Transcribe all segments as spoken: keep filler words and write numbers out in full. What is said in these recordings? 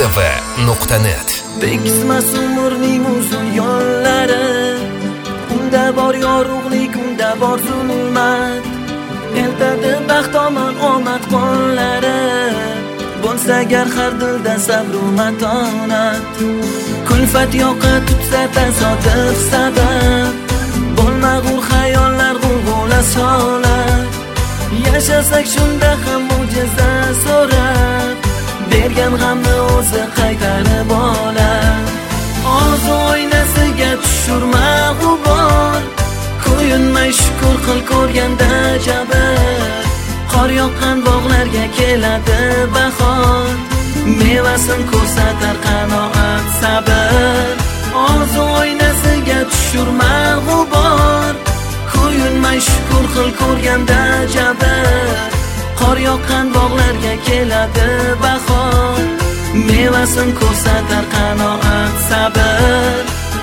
v nuqta net. Bekismas umrning uzun yo'llari, unda bor yorug'lik, unda bor zulmat. Eltadi baxt omon omad qo'llari, bo'lsa agar har dilda sabr va matonat. Kulfat yoqa tutsa tasodif sabab, bo'lmag'ur xayollar g'ulg'ula solar. Yashasak shunda ham mo'jiza so'rab, bergan g'amni o'zi qaytarib olar. Orzu oynasiga tushurma g'ubor, ko'yinmay shukur qil ko'rganda jabr. Qor yoqqan bog'larga keladi bahor, mevasin ko'rsatar qanoat sabr. Orzu oynasiga tushurma g'ubor, ko'yinmay shukur qil ko'rganda jabr. Qor yoqqan bog'larga keladi bahor, mevasin ko'rsatar qanoat sabr.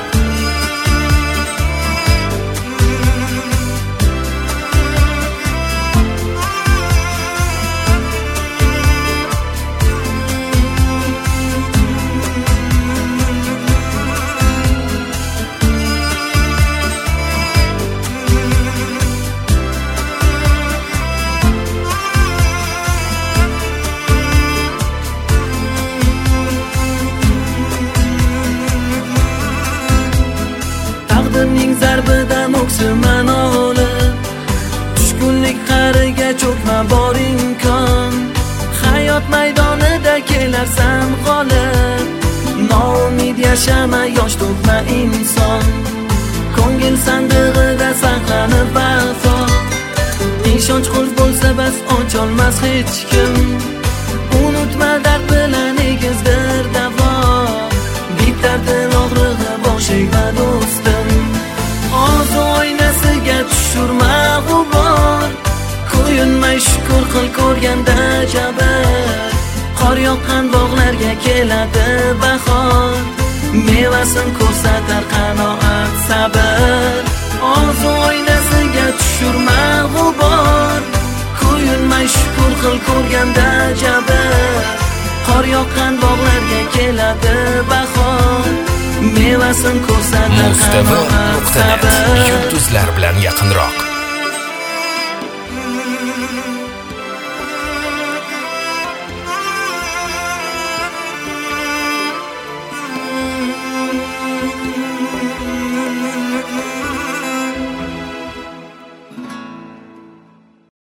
Taqdirning zarbidan o'ksiman olib, tushkunlik qariga cho'kma bor imkon. Hayot maydonida kelarsan g'olib, noumid yashama, yosh to'kma inson. Ko'ngil sandig'ida saqlanib vafo, ishonch qulf bo'lsa bas ocholmas hech kim. Unutma dard bilan egizdir davo, bitar dil og'rig'i boshingda do'stim. Orzu oynasiga tushurma g'ubor, ko'yinmay shukur qil ko'rganda jabr. Qor yoqqan bog'larga keladi bahor, mevasin ko'rsatar qanoat sabr. Orzu oynasiga tushurma g'ubor, ko'yinmay shukur qil ko'rganda jabr. Qor yoqqan bog'larga keladi bahor, mevasin ko'rsatar qanoat sabr. Yulduzlar bilan yaqinroq.